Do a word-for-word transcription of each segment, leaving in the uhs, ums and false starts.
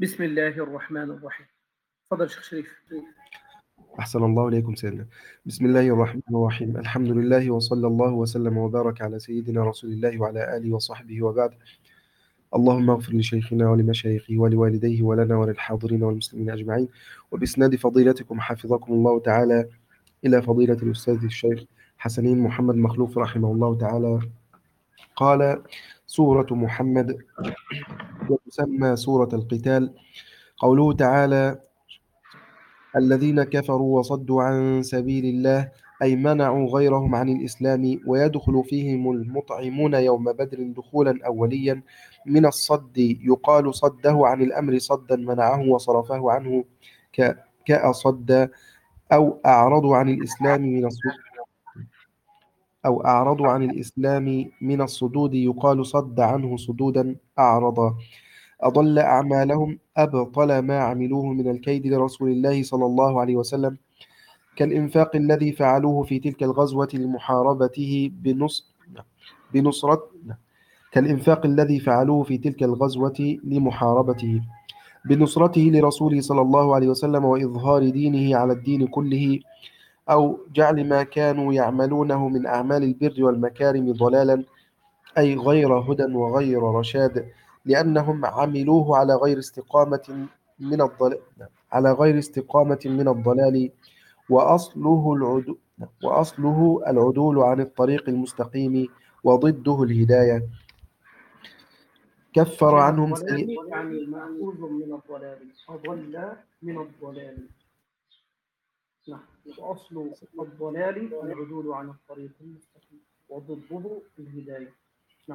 بسم الله الرحمن الرحيم. تفضل شيخ شريف. أحسن الله إليكم سيدنا. بسم الله الرحمن الرحيم. الحمد لله وصلى الله وسلم وبارك على سيدنا رسول الله وعلى آله وصحبه وبعد. اللهم اغفر لشيخنا ولمشايخه ولوالديه ولنا وللحاضرين والمسلمين أجمعين. وبإسناد فضيلتكم حفظكم الله تعالى إلى فضيلة الأستاذ الشيخ حسنين محمد مخلوف رحمه الله تعالى قال: سورة محمد وتسمى سورة القتال. قوله تعالى: الذين كفروا وصدوا عن سبيل الله، أي منعوا غيرهم عن الإسلام، ويدخل فيهم المطعمون يوم بدر دخولا أوليا من الصد، يقال صده عن الأمر صدا منعه وصرفه عنه كأصد، أو أعرضوا عن الإسلام من الصد أو أعرضوا عن الإسلام من الصدود، يقال صد عنه صدودا أعرض. أضل أعمالهم، أبطل ما عملوه من الكيد لرسول الله صلى الله عليه وسلم، كالإنفاق الذي فعلوه في تلك الغزوة لمحاربته بنص بنصرة كالإنفاق الذي فعلوه في تلك الغزوة لمحاربته بنصرته لرسوله صلى الله عليه وسلم وإظهار دينه على الدين كله، أو جعل ما كانوا يعملونه من أعمال البر والمكارم ضلالا، أي غير هدى وغير رشاد، لأنهم عملوه على غير استقامة من الضلال على غير استقامة من الضلال وأصله العدو وأصله العدول عن الطريق المستقيم، وضده الهداية. كفر عنهم سيئ يعني مأخوذ من الضلال، أضل من الضلال. نعم. وأصل الضلال العدول عن الطريق المستقيم، وضده الهداية. نعم.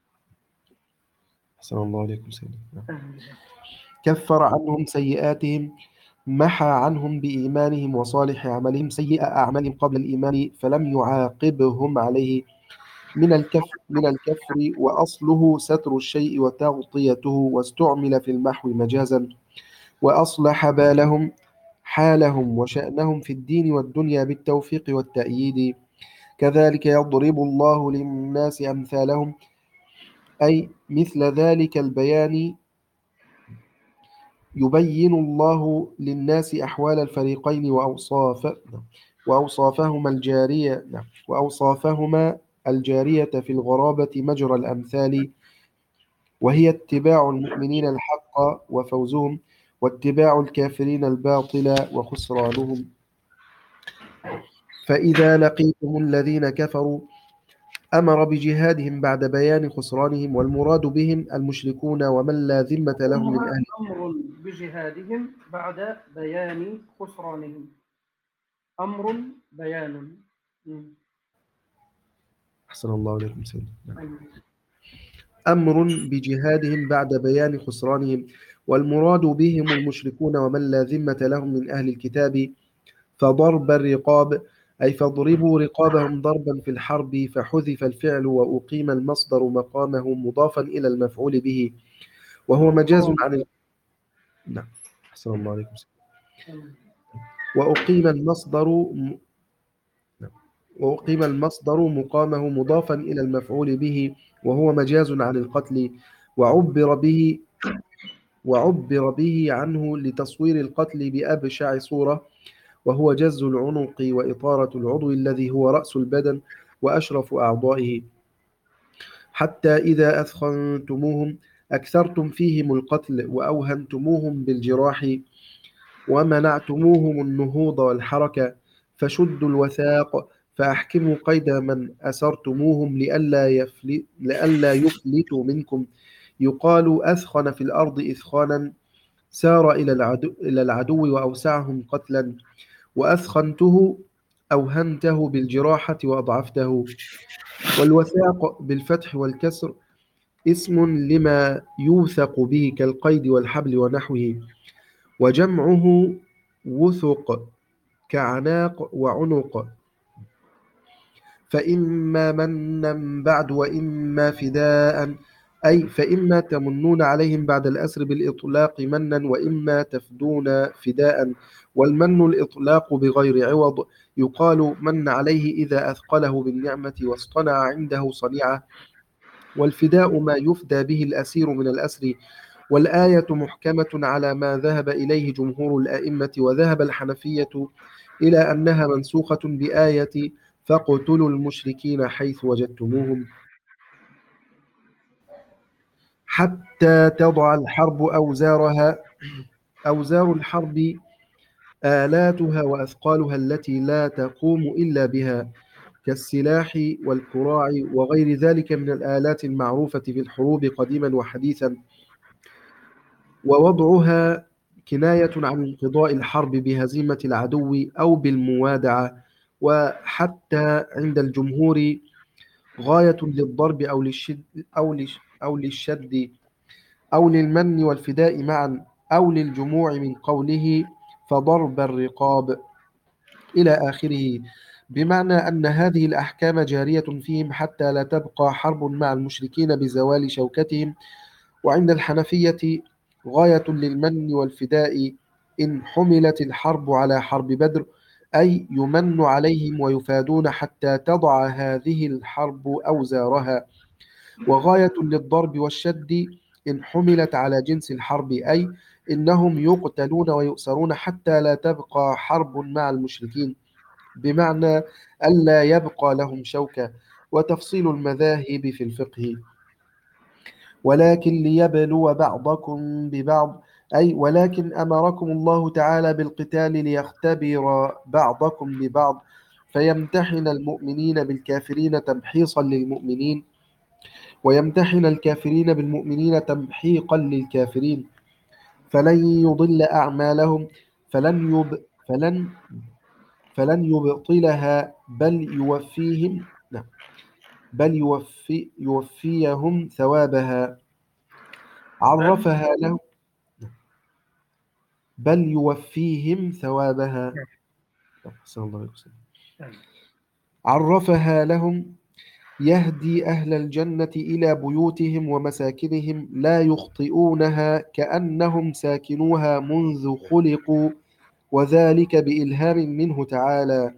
أحسن الله عليكم سيدنا. كفر عنهم سيئاتهم، محى عنهم بإيمانهم وصالح عملهم سيئة أعمالهم قبل الإيمان، فلم يعاقبهم عليه من الكفر من الكفر وأصله ستر الشيء وتغطيته، واستعمل في المحو مجازا. وأصلح بالهم، حالهم وشأنهم في الدين والدنيا بالتوفيق والتأييد. كذلك يضرب الله للناس أمثالهم، أي مثل ذلك البيان يبين الله للناس أحوال الفريقين وأوصاف وأوصافهما الجارية وأوصافهما الجارية في الغرابة مجرى الأمثال، وهي اتباع المؤمنين الحق وفوزهم، واتباع الكافرين الباطل وخسرانهم. فإذا لقيتم الذين كفروا، أمر بجهادهم بعد بيان خسرانهم، والمراد بهم المشركون ومن لا ذمة لهم من أهل. أمر بجهادهم بعد بيان خسرانهم. أمر بيان. أحسن الله عليكم سيدنا. أمر بجهادهم بعد بيان خسرانهم، والمراد بهم المشركون ومن لا ذمة لهم من أهل الكتاب. فضرب الرقاب، أي فاضربوا رقابهم ضربا في الحرب، فحذف الفعل وأقيم المصدر مقامه مضافا إلى المفعول به، وهو مجاز عن ال... نعم. أحسن الله عليكم. وأقيم المصدر م... نعم. وأقيم المصدر مقامه مضافا إلى المفعول به، وهو مجاز عن القتل، وعبر به وعبر به عنه لتصوير القتل بأبشع صورة، وهو جز العنق وإطارة العضو الذي هو رأس البدن وأشرف أعضائه، حتى إذا أثخنتموهم أكثرتم فيهم القتل وأوهنتموهم بالجراح ومنعتموهم النهوض والحركة، فشدوا الوثاق فأحكموا قيد من أسرتموهم لئلا يفلت لئلا يفلتوا منكم. يقال أثخن في الأرض إثخانا، سار إلى العدو, إلى العدو وأوسعهم قتلا. وأثخنته أوهنته بالجراحة وأضعفته. والوثاق بالفتح والكسر اسم لما يوثق به كالقيد والحبل ونحوه، وجمعه وثق كعناق وعنق. فإما منا بعد وإما فداء، أي فإما تمنون عليهم بعد الأسر بالإطلاق منا، وإما تفدون فداء. والمن الإطلاق بغير عوض، يقال من عليه إذا أثقله بالنعمة واصطنع عنده صنيعة. والفداء ما يفدى به الأسير من الأسر، والآية محكمة على ما ذهب إليه جمهور الأئمة، وذهب الحنفية إلى أنها منسوخة بآية فاقتلوا المشركين حيث وجدتموهم حتى تضع الحرب أوزارها أوزار الحرب آلاتها وأثقالها التي لا تقوم إلا بها، كالسلاح والكراع وغير ذلك من الآلات المعروفة في الحروب قديما وحديثا، ووضعها كناية عن انقضاء الحرب بهزيمة العدو أو بالموادعة. وحتى عند الجمهور غاية للضرب أو للشد أو لش أو للشد أو للمن والفداء معا أو للجموع من قوله فضرب الرقاب إلى آخره، بمعنى أن هذه الأحكام جارية فيهم حتى لا تبقى حرب مع المشركين بزوال شوكتهم. وعند الحنفية غاية للمن والفداء إن حملت الحرب على حرب بدر، أي يمن عليهم ويفادون حتى تضع هذه الحرب أوزارها. وغاية للضرب والشد إن حملت على جنس الحرب، أي إنهم يقتلون ويؤسرون حتى لا تبقى حرب مع المشركين، بمعنى ألا يبقى لهم شوكة. وتفصيل المذاهب في الفقه ولكن ليبلو بعضكم ببعض، أي ولكن أمركم الله تعالى بالقتال ليختبر بعضكم ببعض، فيمتحن المؤمنين بالكافرين تمحيصا للمؤمنين، ويمتحن الكافرين بالمؤمنين تمحيقا للكافرين، فلن يضل أعمالهم فلن يب فلن فلن يبطلها بل يوفيهم نعم بل يوفي يوفيهم ثوابها عرفها لهم بل يوفيهم ثوابها أحسن الله عليكم. عرفها لهم يهدي أهل الجنة إلى بيوتهم ومساكنهم لا يخطئونها كأنهم ساكنوها منذ خلقوا، وذلك بإلهام منه تعالى.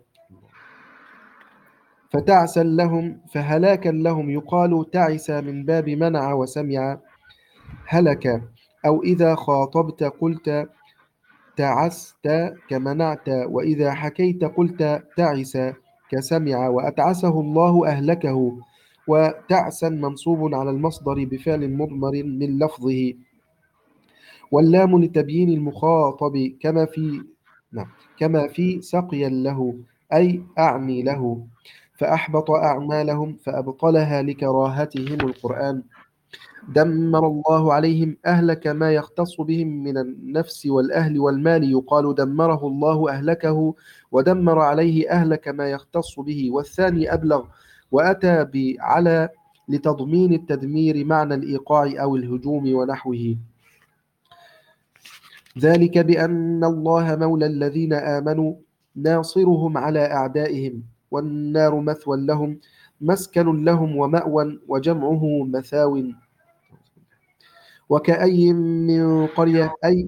فتعسا لهم فهلاكا لهم يقال تعس من باب منع وسمع هلك، أو إذا خاطبت قلت تعست كمنعت، وإذا حكيت قلت تعس كسمع، وأتعسه الله أهلكه. وتعسا منصوب على المصدر بفعل مضمر من لفظه، واللام لتبيين المخاطب كما في نعم كما في سقيا له أي أعني له، فأحبط أعمالهم فأبطلها لكراهتهم القرآن. دمر الله عليهم أهلك ما يختص بهم من النفس والأهل والمال، يقال دمره الله أهلكه، ودمر عليه أهلك ما يختص به، والثاني أبلغ، وأتى بعلى لتضمين التدمير معنى الإيقاع أو الهجوم ونحوه. ذلك بأن الله مولى الذين آمنوا ناصرهم على أعدائهم، والنار مثوى لهم مسكن لهم ومأوى، وجمعه مثاو. وكأي من قرية أي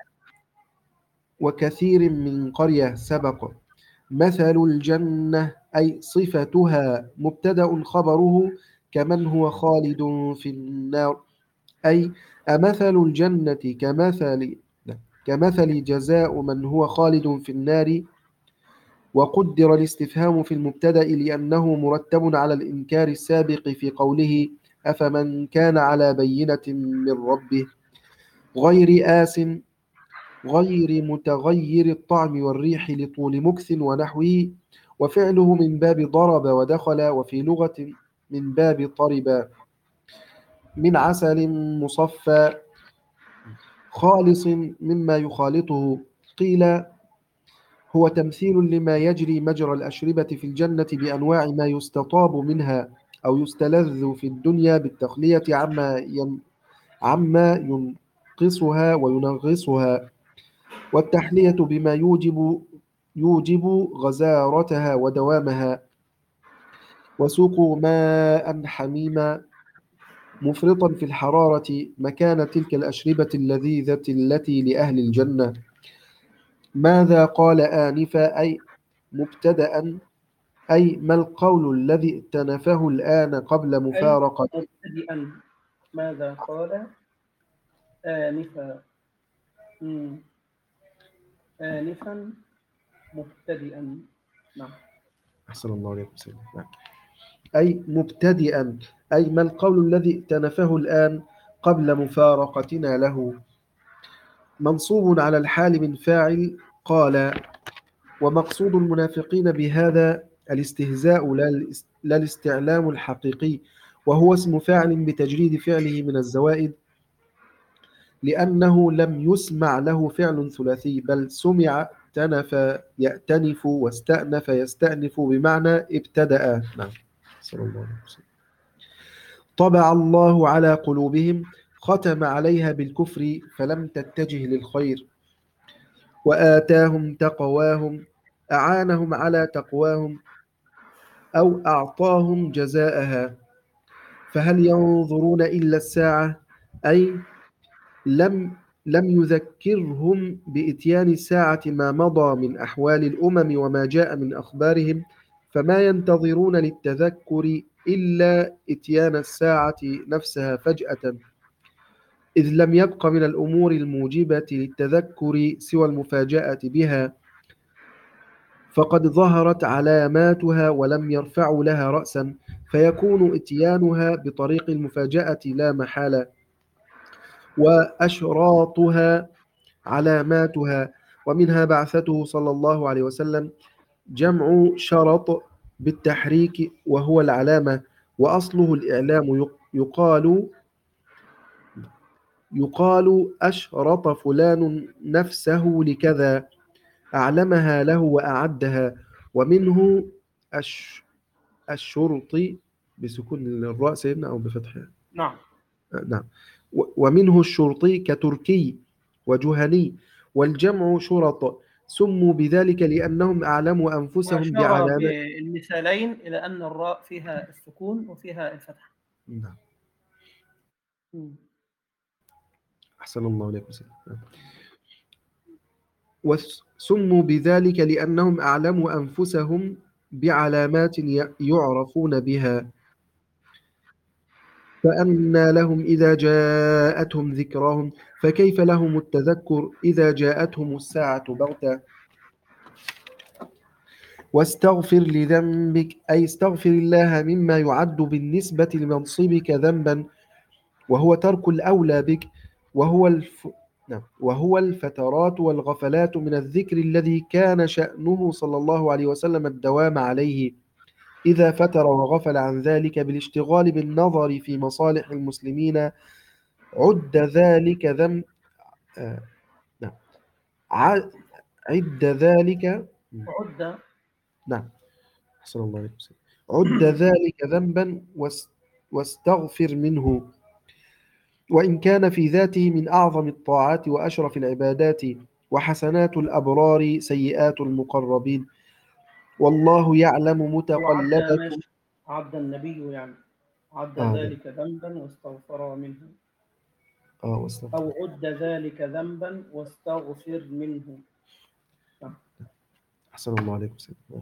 وكثير من قرية سبق مثل الجنة أي صفتها مبتدأ خبره كمن هو خالد في النار، أي أمثل الجنة كمثل كمثل جزاء من هو خالد في النار. وقدر الاستفهام في المبتدأ لأنه مرتب على الإنكار السابق في قوله أفمن كان على بينة من ربه غير آس غير متغير الطعم والريح لطول مكث ونحوه، وفعله من باب ضرب ودخل، وفي لغة من باب طرب، من عسل مصفى خالص مما يخالطه. قيل هو تمثيل لما يجري مجرى الأشربة في الجنة بأنواع ما يستطاب منها أو يستلذ في الدنيا بالتخلية عما ين عما ينقصها وينغصها، والتحلية بما يوجب يوجب غزارتها ودوامها. وسوقوا ماء حميما مفرطا في الحرارة مكان تلك الأشربة اللذيذة التي لأهل الجنة. ماذا قال آنفا أي مبتدأ، أي ما القول الذي ائتنفه الآن قبل مفارقة مبتدئا. ماذا قال آنفا. مم. آنفا مبتدئا. نعم. أحسن الله عليكم سيدنا. نعم. أي مبتدئا، أي ما القول الذي ائتنفه الآن قبل مفارقتنا له. منصوب على الحال من فاعل قال. ومقصود المنافقين بهذا الاستهزاء لا الاستعلام الحقيقي، وهو اسم فاعل بتجريد فعله من الزوائد، لأنه لم يسمع له فعل ثلاثي، بل سمع تنف يأتنف واستأنف يستأنف بمعنى ابتدأ. نعم. صلى الله عليه وسلم. طبع الله على قلوبهم، ختم عليها بالكفر فلم تتجه للخير. وآتاهم تقواهم، أعانهم على تقواهم أو أعطاهم جزاءها. فهل ينظرون إلا الساعة، أي لم لم يذكرهم بإتيان الساعة ما مضى من أحوال الأمم وما جاء من أخبارهم، فما ينتظرون للتذكر إلا إتيان الساعة نفسها فجأة، إذ لم يبق من الأمور الموجبة للتذكر سوى المفاجأة بها، فقد ظهرت علاماتها ولم يرفعوا لها رأسا، فيكون إتيانها بطريق المفاجأة لا محالة. وأشراطها علاماتها، ومنها بعثته صلى الله عليه وسلم، جمع شرط بالتحريك وهو العلامة، وأصله الإعلام. يقال يقال أشرط فلان نفسه لكذا، أعلمها له وأعدها. ومنه الش... الشرطي بسكون الراء سيدنا أو بفتحها. نعم. نعم. ومنه الشرطي كتركي وجهني، والجمع شرط، سموا بذلك لأنهم أعلموا أنفسهم وأشار بعلامات. بالمثالين إلى أن الراء فيها السكون وفيها الفتح. نعم. مم. أحسن الله عليكم سيدنا. وسموا بذلك لأنهم أعلموا أنفسهم بعلامات يعرفون بها. فأنى لهم إذا جاءتهم ذكراهم، فكيف لهم التذكر إذا جاءتهم الساعة بغتة. واستغفر لذنبك، أي استغفر الله مما يعد بالنسبة لمنصبك ذنبا، وهو ترك الأولى بك، وهو الف... وهو الفترات والغفلات من الذكر الذي كان شأنه صلى الله عليه وسلم الدوام عليه. إذا فتر وغفل عن ذلك بالاشتغال بالنظر في مصالح المسلمين عد ذلك ذنب آه. نعم. عد ذلك عد نعم أحسن الله عليكم. عد ذلك ذنبا واستغفر منه، وإن كان في ذاته من أعظم الطاعات وأشرف العبادات، وحسنات الأبرار سيئات المقربين، والله يعلم متقلبكم. عد النبي يعني عد آه ذلك ذنبا واستغفر منه. آه واستغفر. أو عد ذلك ذنبا واستغفر منه. أحسن الله عليكم سيدنا.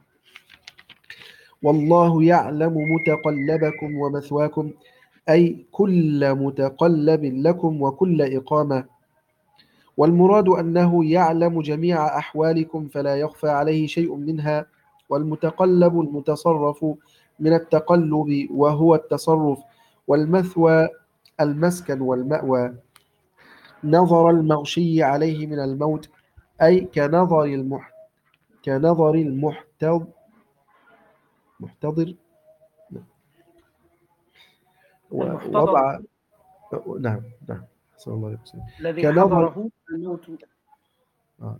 والله يعلم متقلبكم ومثواكم، أي كل متقلب لكم وكل إقامة. والمراد أنه يعلم جميع أحوالكم فلا يخفى عليه شيء منها. والمتقلب المتصرف من التقلب وهو التصرف، والمثوى المسكن والمأوى. نظر المغشي عليه من الموت، أي كنظر المح كنظر المحتضر محتضر ووضع. نعم نعم صلى الله عليه وسلم. الذي حضره الموت. آه.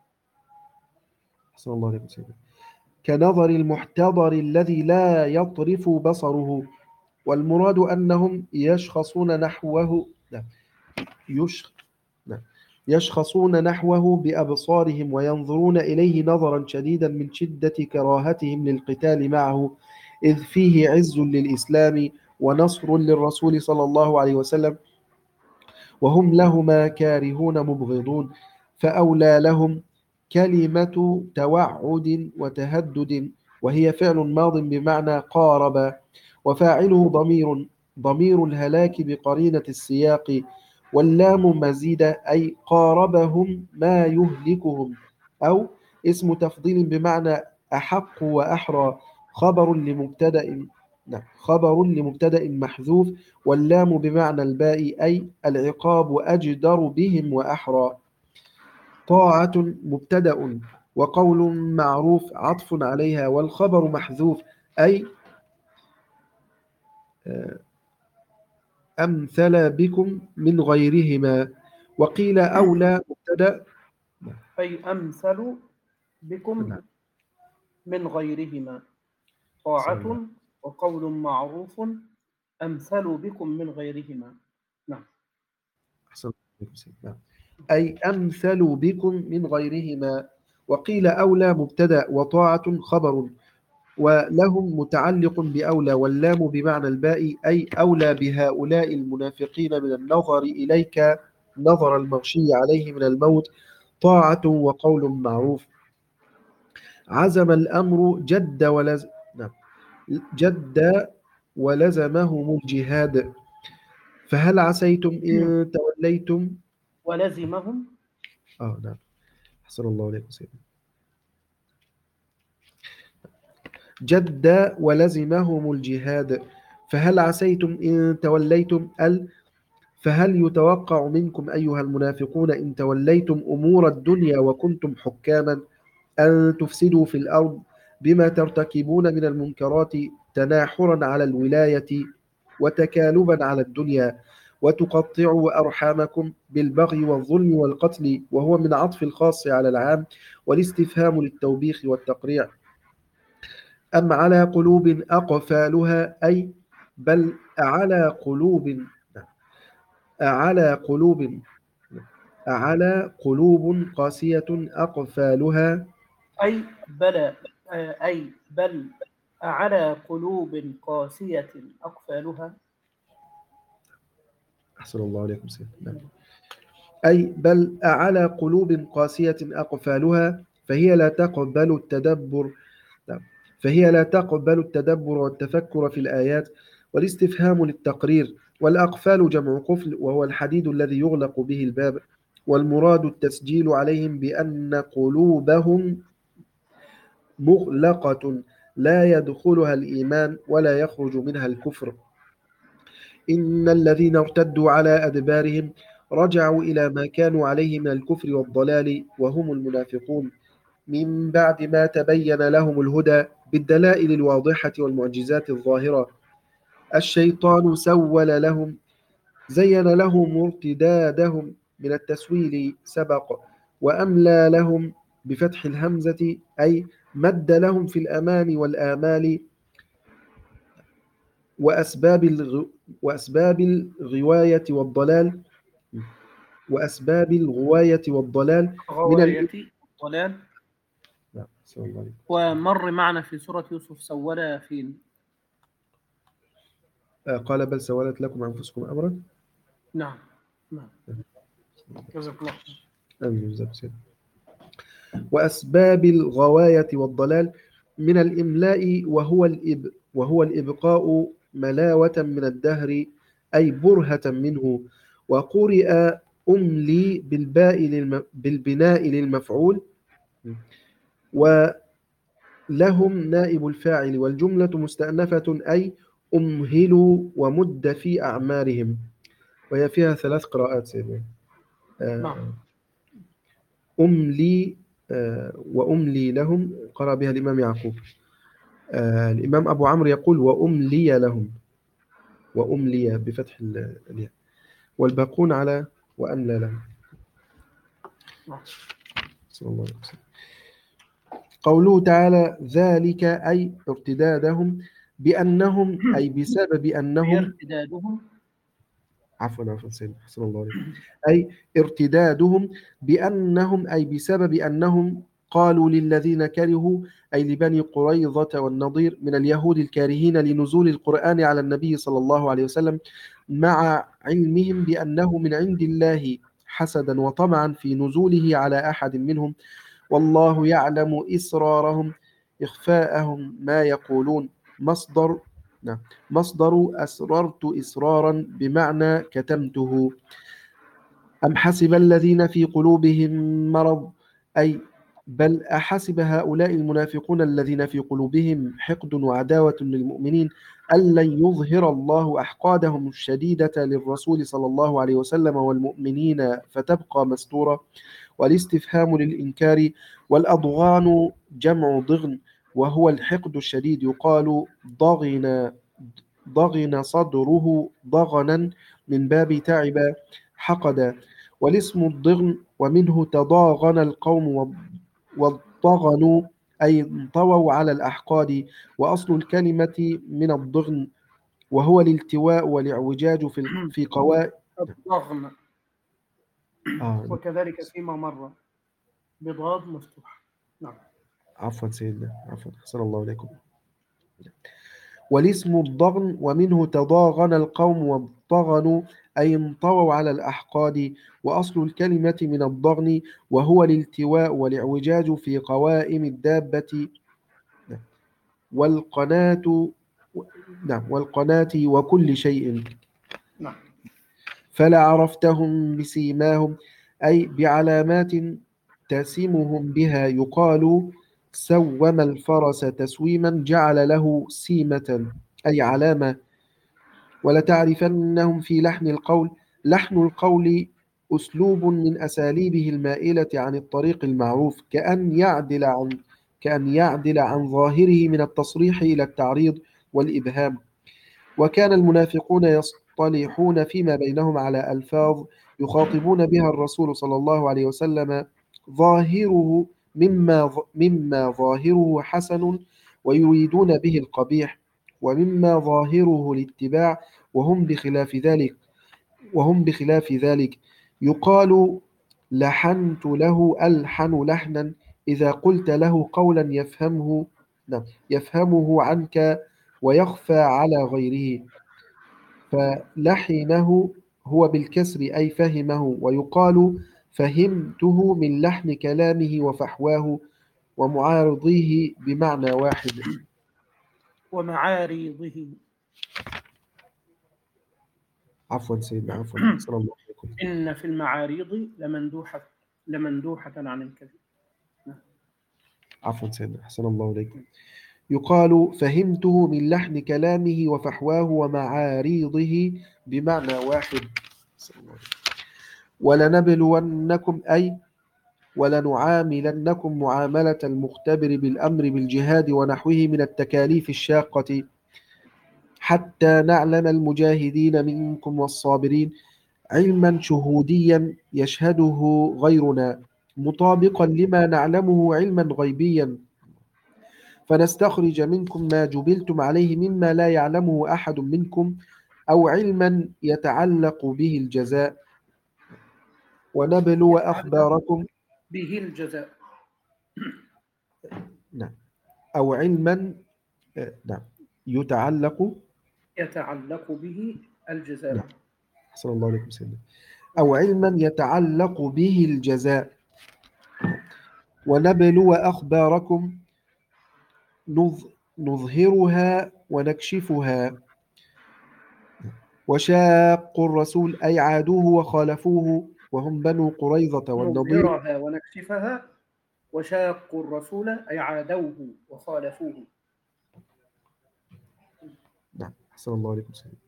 صلى الله عليه وسلم. كنظر المحتضر الذي لا يطرف بصره. والمراد أنهم يشخصون نحوه لا. يش... لا. يشخصون نحوه بأبصارهم وينظرون إليه نظرا شديدا من شدة كراهتهم للقتال معه، إذ فيه عز للإسلام ونصر للرسول صلى الله عليه وسلم، وهم لهما كارهون مبغضون، فأولى لهم كلمة توعد وتهدد، وهي فعل ماض بمعنى قارب، وفاعله ضمير ضمير الهلاك بقرينة السياق، واللام مزيدة أي قاربهم ما يهلكهم، أو اسم تفضيل بمعنى أحق وأحرى، خبر لمبتدأ نعم خبر لمبتدأ محذوف، واللام بمعنى الباء أي العقاب أجدر بهم وأحرى. طاعة مبتدأ وقول معروف عطف عليها، والخبر محذوف أي أمثل بكم من غيرهما. وقيل أولى مبتدأ أي أمثل بكم نعم من غيرهما. أحسن الله طاعة وقول معروف أمثل بكم من غيرهما. نعم أحسن الله نعم أي أمثل بكم من غيرهما. وقيل أولى مبتدأ وطاعة خبر، ولهم متعلق بأولى، واللام بمعنى الباء أي أولى بهؤلاء المنافقين من النظر إليك نظر المغشي عليه من الموت. طاعة وقول معروف. عزم الأمر جد ولز نعم جد ولزمهم الجهاد، فهل عسيتم إن توليتم ولزمهم آه نعم أحسن الله عليكم سيدنا. جد ولزمهم الجهاد، فهل عسيتم إن توليتم ال فهل يتوقع منكم أيها المنافقون إن توليتم أمور الدنيا وكنتم حكاما أن تفسدوا في الأرض بما ترتكبون من المنكرات، تناحرا على الولاية وتكالبا على الدنيا، وتقطعوا أرحامكم بالبغي والظلم والقتل، وهو من عطف الخاص على العام، والاستفهام للتوبيخ والتقريع. أم على قلوب أقفالها أي بل على قلوب على قلوب على قلوب قاسية أقفالها أي بلى أي بل على قلوب قاسية أقفالها. أحسن الله عليكم سيدنا. أي بل على قلوب قاسية أقفالها، فهي لا تقبل التدبر فهي لا تقبل التدبر والتفكر في الآيات، والاستفهام للتقرير. والأقفال جمع قفل، وهو الحديد الذي يغلق به الباب، والمراد التسجيل عليهم بأن قلوبهم مغلقة لا يدخلها الإيمان ولا يخرج منها الكفر. إن الذين ارتدوا على أدبارهم رجعوا إلى ما كانوا عليه من الكفر والضلال، وهم المنافقون، من بعد ما تبين لهم الهدى بالدلائل الواضحة والمعجزات الظاهرة. الشيطان سول لهم زين لهم ارتدادهم من التسويل سبق، وأملى لهم بفتح الهمزة أي مد لهم في الأمان والآمال، وأسباب الغ... وأسباب الغواية والضلال وأسباب الغواية والضلال من ال... غواية ضلال. نعم سلام الله عليكم. ومر معنا في سورة يوسف سولا فين؟ آه، قال بل سولت لكم أنفسكم أمرا. نعم نعم جزاك الله. آمين جزاك الله. وأسباب الغواية والضلال من الإملاء، وهو الإب وهو الإبقاء ملاوة من الدهر أي برهة منه. وقرئ أملي بالباء للم... بالبناء للمفعول، ولهم نائب الفاعل، والجملة مستأنفة أي أمهلوا ومد في أعمارهم. وهي فيها ثلاث قراءات سيدنا. نعم أملي آه وأملي لهم قرأ بها الإمام يعقوب. آه الإمام أبو عمرو يقول وأملي لهم، وأملي بفتح الياء، والباقون على وأملى لهم. صلى الله عليه وسلم. قوله تعالى ذلك أي ارتدادهم بأنهم أي بسبب أنهم ارتدادهم عفوا عفوا سيدنا حسن الله عليكم. أي ارتدادهم بأنهم أي بسبب أنهم قالوا للذين كرهوا أي لبني قريظة والنضير من اليهود الكارهين لنزول القرآن على النبي صلى الله عليه وسلم، مع علمهم بأنه من عند الله، حسدا وطمعا في نزوله على أحد منهم، والله يعلم إسرارهم إخفاءهم ما يقولون. مصدر نعم مصدر أسررت إسرارا بمعنى كتمته. أم حسب الذين في قلوبهم مرض أي بل أحسب هؤلاء المنافقون الذين في قلوبهم حقد وعداوة للمؤمنين أن لن يظهر الله أحقادهم الشديدة للرسول صلى الله عليه وسلم والمؤمنين فتبقى مستورة. والاستفهام للإنكار. والأضغان جمع ضغن وهو الحقد الشديد، يقال ضغن ضغن صدره ضغنا من باب تعب حقدا. والاسم الضغن ومنه تضاغن القوم والضغنوا أي انطووا على الأحقاد. وأصل الكلمة من الضغن وهو الالتواء والاعوجاج في في قوائم الضغن آه. وكذلك فيما مر بضاد مفتوح. نعم. عفوا سيدنا، عفوا، أحسن الله إليكم. والاسم الضغن ومنه تضاغن القوم والضغنوا أي انطووا على الأحقاد. وأصل الكلمة من الضغن وهو الالتواء والاعوجاج في قوائم الدابة والقناة نعم والقناة وكل شيء. نعم. فلا عرفتهم بسيماهم أي بعلامات تسمهم بها، يقال سوم الفرس تسويما جعل له سيمة أي علامة. ولتعرفنهم في لحن القول. لحن القول أسلوب من أساليبه المائلة عن الطريق المعروف، كأن يعدل عن كأن يعدل عن ظاهره من التصريح إلى التعريض والإبهام. وكان المنافقون يصطلحون فيما بينهم على ألفاظ يخاطبون بها الرسول صلى الله عليه وسلم، ظاهره مما مما ظاهره حسن ويريدون به القبيح، ومما ظاهره الاتباع وهم بخلاف ذلك وهم بخلاف ذلك. يقال لحنت له ألحن لحنا إذا قلت له قولا يفهمه يفهمه عنك ويخفى على غيره. فلحنه هو بالكسر أي فهمه. ويقال فهمته من لحن كلامه وفحواه ومعارضيه بمعنى واحد. ومعارضه. عفوا سيدنا، عفوا، صلى الله عليكم. إن في المعارض لمندوحة لمندوحة عن الكذب. عفوا سيدنا، أحسن الله إليكم. يقال فهمته من لحن كلامه وفحواه ومعاريضه بمعنى واحد. ولنبلونكم أي ولنعاملنكم معاملة المختبر بالأمر بالجهاد ونحوه من التكاليف الشاقة حتى نعلم المجاهدين منكم والصابرين، علما شهوديا يشهده غيرنا مطابقا لما نعلمه علما غيبيا، فنستخرج منكم ما جبلتم عليه مما لا يعلمه أحد منكم، أو علما يتعلق به الجزاء، ونبلو أخباركم به الجزاء. نعم. أو علما نعم يتعلق يتعلق به الجزاء. نعم. أحسن الله عليكم سيدنا. أو علما يتعلق به الجزاء. ونبلو أخباركم نظهرها ونكشفها. وشاقوا الرسول أي عادوه وخالفوه وهم بنو قريظة والنضير. نظهرها ونكشفها. وشاقوا الرسول أي عادوه وخالفوه. نعم. أحسن الله عليكم سيدنا.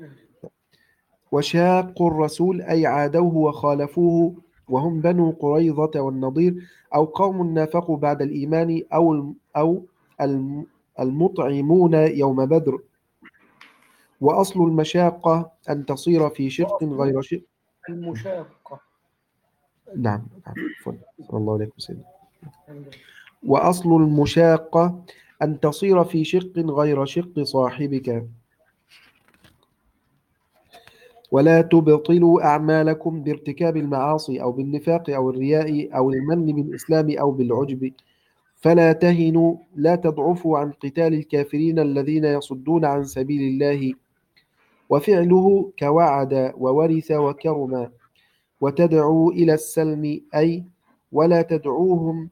وشاقوا الرسول أي عادوه وخالفوه وهم بنو قريظة والنضير، أو قوم نافقوا بعد الإيمان، أو أو المطعمون يوم بدر. وأصل المشاقة أن تصير في شق غير شق. المشاقة. نعم نعم صلى الله عليه وسلم. وأصل المشاقة أن تصير في شق غير شق صاحبك. ولا تبطلوا أعمالكم بارتكاب المعاصي أو بالنفاق أو الرياء أو المن بالإسلام أو بالعجب. فلا تهنوا لا تضعفوا عن قتال الكافرين الذين يصدون عن سبيل الله. وفعله كوعد وورث وكرم. وتدعوا إلى السلم أي ولا تدعوهم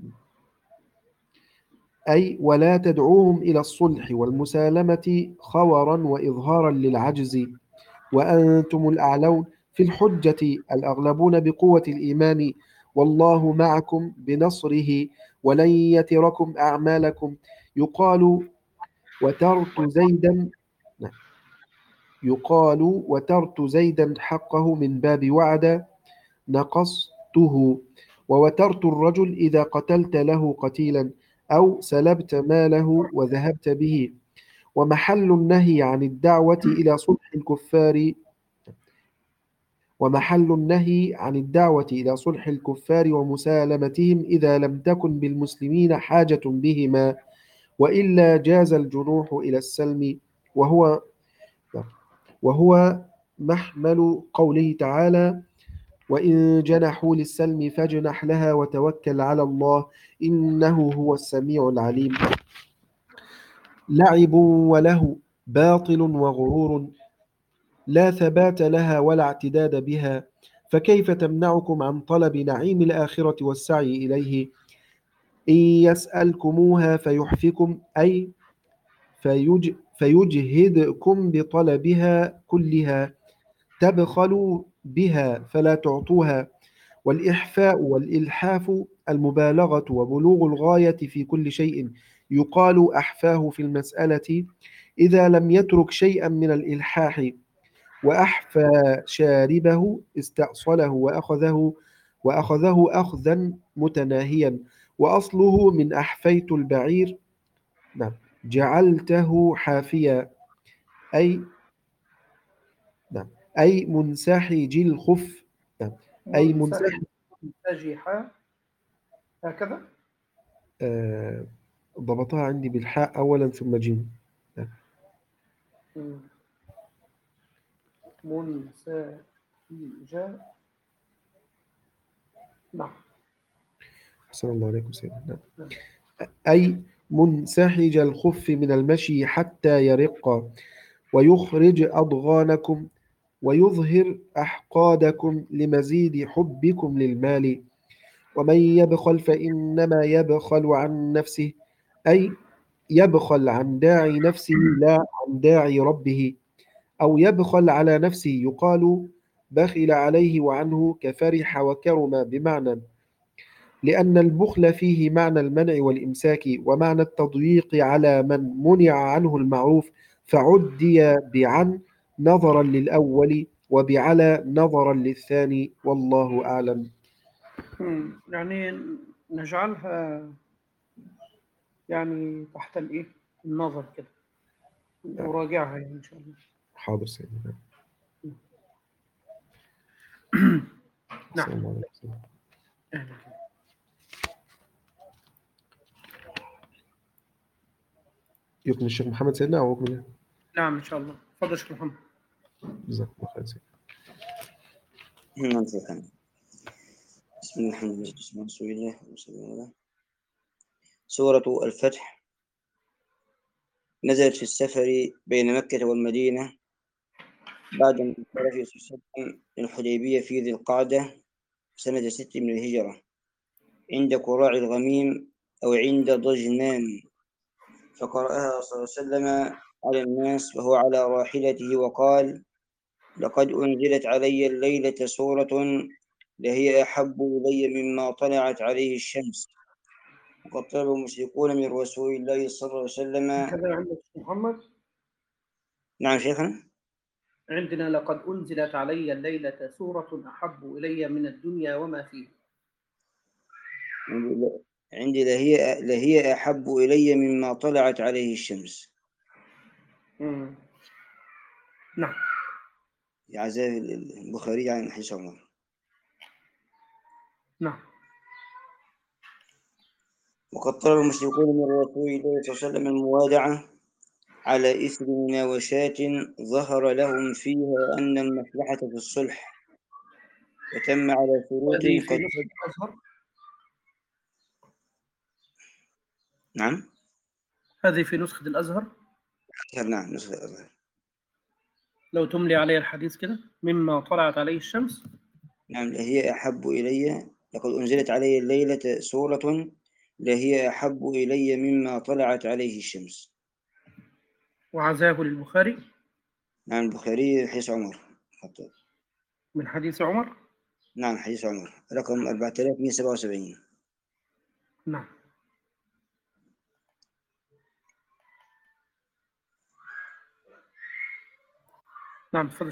أي ولا تدعوهم إلى الصلح والمسالمة خورا وإظهارا للعجز، وأنتم الأعلون في الحجة الأغلبون بقوة الإيمان والله معكم بنصره ولن يتركم أعمالكم. يقال وترت زيدا يقال وترت زيدا حقه من باب وعد نقصته. ووترت الرجل إذا قتلت له قتيلا أو سلبت ماله وذهبت به. ومحل النهي عن الدعوة إلى صلح الكفار ومحل النهي عن الدعوة إلى صلح الكفار ومسالمتهم إذا لم تكن بالمسلمين حاجة بهما، وإلا جاز الجنوح إلى السلم، وهو وهو محمل قوله تعالى: وإن جنحوا للسلم فاجنح لها وتوكل على الله إنه هو السميع العليم. لعب وله باطل وغرور لا ثبات لها ولا اعتداد بها، فكيف تمنعكم عن طلب نعيم الآخرة والسعي إليه؟ إن يسألكموها فيحفكم، أي فيج فيجهدكم بطلبها كلها، تبخلوا بها فلا تعطوها. والإحفاء والإلحاف المبالغة وبلوغ الغاية في كل شيء. يقال أحفاه في المسألة إذا لم يترك شيئا من الإلحاح، وأحفى شاربه استأصله وأخذه وأخذه أخذا متناهيا. وأصله من أحفيت البعير، نعم، جعلته حافيا، أي نعم أي منسحج الخف، نعم أي منسحج. منسجحة هكذا. آه ضبطها عندي بالحاء أولا ثم جيم. نعم. منسجة، نعم. صلى الله عليه وسلم. نعم. أي منسحج الخف من المشي حتى يرق، ويخرج أضغانكم ويظهر أحقادكم لمزيد حبكم للمال. ومن يبخل فإنما يبخل عن نفسه، أي يبخل عن داعي نفسه لا عن داعي ربه، أو يبخل على نفسه. يقال بخل عليه وعنه كفرح وكرم بمعنى، لأن البخل فيه معنى المنع والإمساك ومعنى التضييق على من منع عنه المعروف، فعدي بعن نظرا للأول وبعلى نظرا للثاني، والله أعلم. يعني نجعلها يعني تحت الإيه النظر كده، وراجعها يعني إن شاء الله. حاضر سيدنا. نعم. يكمل الشيخ محمد سيدنا أو يكمل؟ نعم إن شاء الله. تفضل الشيخ محمد. جزاك الله خير سيدنا. بسم الله الرحمن الرحيم. بسم رسول الله وصلى الله عليه. سورة الفتح نزلت في السفر بين مكة والمدينة بعد ان انصرف صلى الله عليه وسلم الحديبية في ذي القعدة سنة ست من الهجرة، عند قراع الغميم أو عند ضجنان، فقرأها صلى الله عليه وسلم على الناس وهو على راحلته وقال: لقد أنزلت علي الليلة سورة لهي أحب إلي مما طلعت عليه الشمس، وقد طلب المشركون من رسول الله صلى الله عليه وسلم. كذا عندك محمد؟ نعم شيخنا. عندنا لقد أنزلت علي الليلة سورة أحب إلي من الدنيا وما فيها. عندي لهي لهي أحب إلي مما طلعت عليه الشمس. مم. نعم. عزاه البخاري عن حديث عمر. نعم. وقد طلب المشركون من رسول الله صلى الله عليه وسلم الموادعة على إثر مناوشات ظهر لهم فيها أن المصلحة في الصلح، وتم على شروط هذه في قد نسخة الأزهر. نعم هذه في نسخة الأزهر. نعم نسخة الأزهر. لو تملي علي الحديث كده مما طلعت عليه الشمس. نعم هي أحب إلي، لقد أنزلت علي الليلة سورة لهي أحب إلي مما طلعت عليه الشمس. وعزاه للبخاري. نعم البخاري حديث عمر. من حديث عمر. نعم، حديث عمر رقم أربعة آلاف ومئة وسبعة وسبعين. نعم. نعم تفضل.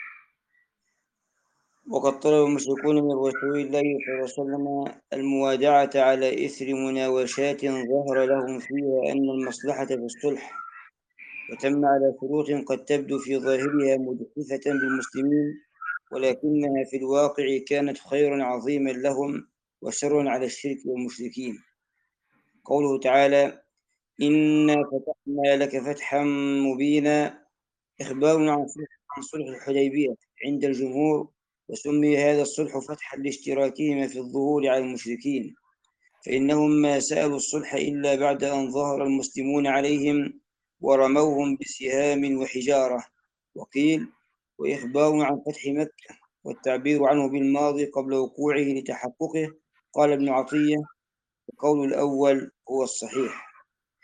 وقد طلب المشركون من رسول الله صلى الله عليه وسلم الموادعة على إثر مناوشات ظهر لهم فيها أن المصلحة في الصلح، وتم على شروط قد تبدو في ظاهرها مجحفة بالمسلمين، ولكنها في الواقع كانت خيرا عظيما لهم وشرا على الشرك والمشركين. قوله تعالى: إنا فتحنا لك فتحا مبينا، إخبار عن صلح الحديبية عند الجمهور، وسمي هذا الصلح فتحا لاشتراكهم في الظهور على المشركين، فإنهم ما سألوا الصلح إلا بعد أن ظهر المسلمون عليهم ورموهم بسهام وحجارة. وقيل: وإخبار عن فتح مكة، والتعبير عنه بالماضي قبل وقوعه لتحققه. قال ابن عطية: القول الأول هو الصحيح.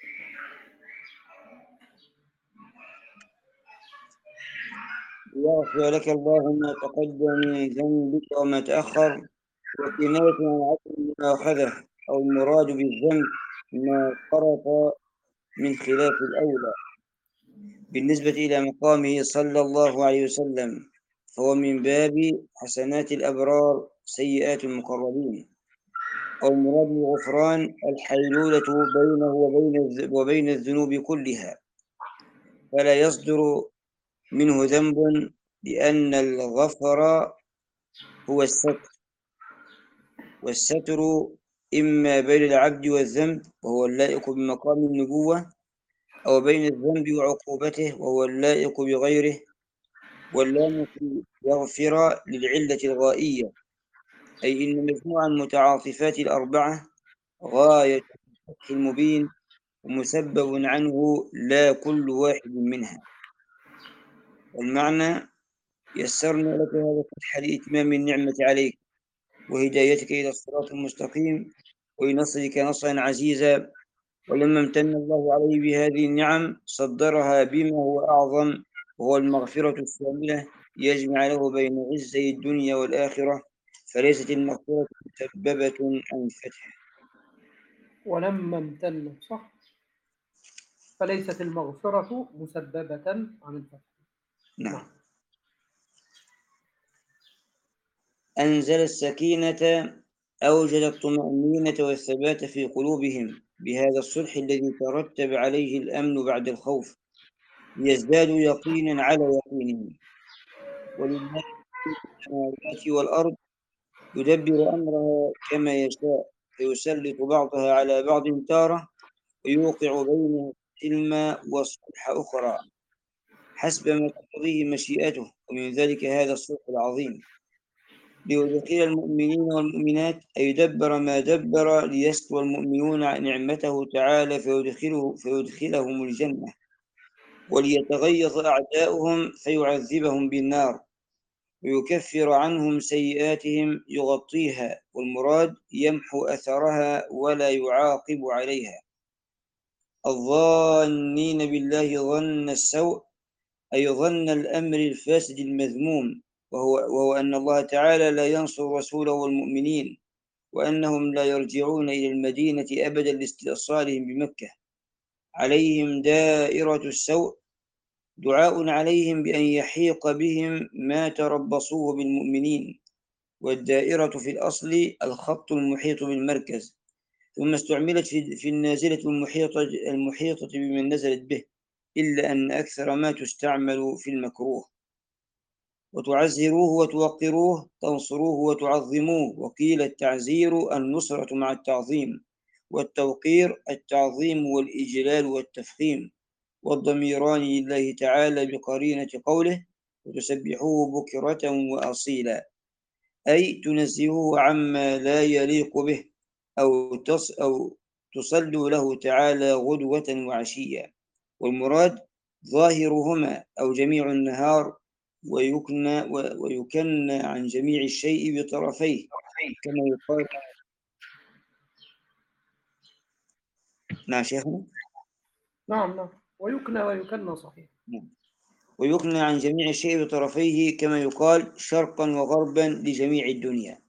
ليغفر لك الله ما تقدم من ذنبك وما تأخر، وكناية عن عدم المؤاخذة، أو المراد بالذنب ما فرط من خلاف الأولى. بالنسبة إلى مقامه صلى الله عليه وسلم فهو من باب حسنات الأبرار سيئات المقربين، أو المراد بالغفران الحيلولة بينه وبين وبين الذنوب كلها، فلا يصدر منه ذنب، لأن الغفر هو الستر، والستر إما بين العبد والذنب وهو اللائق بمقام النبوة، أو بين الذنب وعقوبته وهو اللائق بغيره. واللام في يغفر للعلة الغائية، أي إن مجموع المتعاطفات الأربعة غاية الفتح المبين ومسبب عنه لا كل واحد منها. والمعنى: يسرنا لك هذا الفتح لإتمام النعمة عليك وهدايتك إلى الصراط المستقيم ولنصرك نصرا عزيزا. ولما امتن الله عليه بهذه النعم صدرها بما هو أعظم، وهو المغفرة الشاملة يجمع له بين عزي الدنيا والآخرة، فليست المغفرة مسببة عن الفتح. ولما امتن، صح، فليست المغفرة مسببة عن الفتح. نعم. نعم. أنزل السكينة، أوجد الطمأنينة والثبات في قلوبهم بهذا الصلح الذي ترتب عليه الأمن بعد الخوف، ليزدادوا يقينا على يقينهم. ولله في السماوات والأرض يدبر أمرها كما يشاء، فيسلط بعضها على بعض تارة، ويوقع بينه السلم والصلح أخرى حسب ما تقتضيه مشيئته. ومن ذلك هذا الصلح العظيم، ليدخل المؤمنين والمؤمنات، أي دبر ما دبر ليسلو المؤمنون نعمته تعالى فيدخله فيدخلهم الجنة، وليتغيظ أعداؤهم فيعذبهم بالنار، ويكفر عنهم سيئاتهم يغطيها، والمراد يمحو أثرها ولا يعاقب عليها. الظانين بالله ظن السوء، أي ظن الأمر الفاسد المذموم، وهو, وهو أن الله تعالى لا ينصر رسوله والمؤمنين، وأنهم لا يرجعون إلى المدينة أبدا لاستئصالهم بمكة. عليهم دائرة السوء، دعاء عليهم بأن يحيق بهم ما تربصوه بالمؤمنين، والدائرة في الأصل الخط المحيط بالمركز، ثم استعملت في النازلة المحيطة المحيطة بمن نزلت به، إلا أن أكثر ما تستعمل في المكروه. وتعزروه وتوقروه، تنصروه وتعظموه. وقيل التعزير النصرة مع التعظيم، والتوقير التعظيم والإجلال والتفخيم، والضميران لله تعالى بقرينة قوله: وتسبحوه بكرة وأصيلا، أي تنزهوه عما لا يليق به، أو تص أو تصلوا له تعالى غدوة وعشيا. والمراد ظاهرهما أو جميع النهار، ويكنى ويكنى عن جميع الشيء بطرفيه، كما يقال. نعم شيخنا. نعم نعم، ويكنى ويكنى، صحيح. نعم. ويغنى عن جميع شيء بطرفيه، كما يقال شرقا وغربا لجميع الدنيا.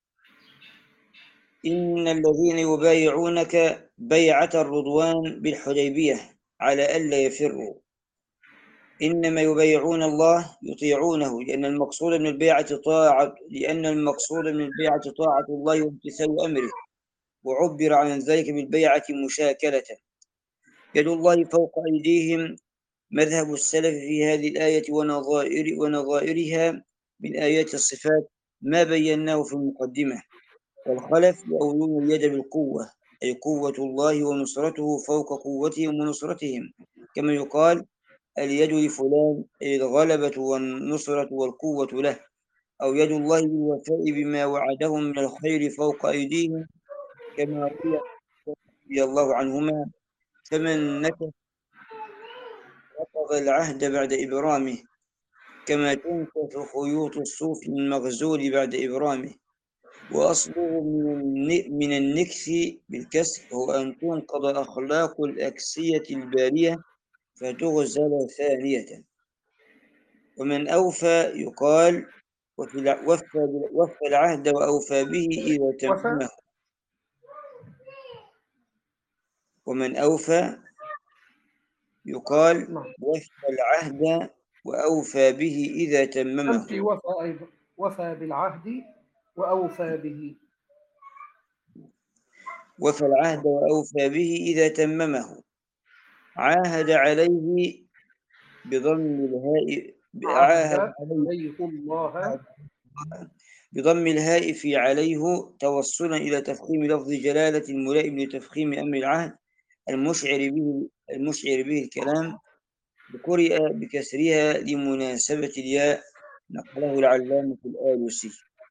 إن الذين يبايعونك بيعة الرضوان بالحديبية على ألا يفروا، إنما يبايعون الله يطيعونه، لأن المقصود من البيعة طاعة لأن المقصود من البيعة طاعة الله وامتثال أمره، وعبر عن ذلك بالبيعة مشاكلة. يد الله فوق أيديهم مذهب السلف في هذه الآية ونظائر ونظائرها من آيات الصفات ما بيناه في المقدمة. والخلف يؤولون اليد بالقوة، أي قوة الله ونصرته فوق قوتهم ونصرتهم، كما يقال اليد لفلان، أي الغلبة والنصرة والقوة له. أو يد الله بالوفاء بما وعدهم من الخير فوق أيديهم، كما روي رضي الله عنهما فمن نكث نقض العهد بعد إبرامه، كما تنكث خيوط الصوف المغزول بعد إبرامه. وأصله من النكث بالكسر هو أن تنقض أخلاق الأكسية البالية فتغزل ثانية. ومن أوفى يقال وفى وفى العهد وأوفى به إذا تممه. ومن أوفى يقال وفى العهد وأوفى به إذا تممه. أنت وفى أيضا، وفى بالعهد وأوفى به. وفى العهد وأوفى به إذا تممه. عاهد عليه بضم الهاء عاهد عليه الله بضم الهاء في عليه توصلا إلى تفخيم لفظ جلالة الملائم لتفخيم أمر العهد المشعر به المشعر به الكلام، وقرئ بكسرها لمناسبة الياء، نقله العلامة الآلوسي.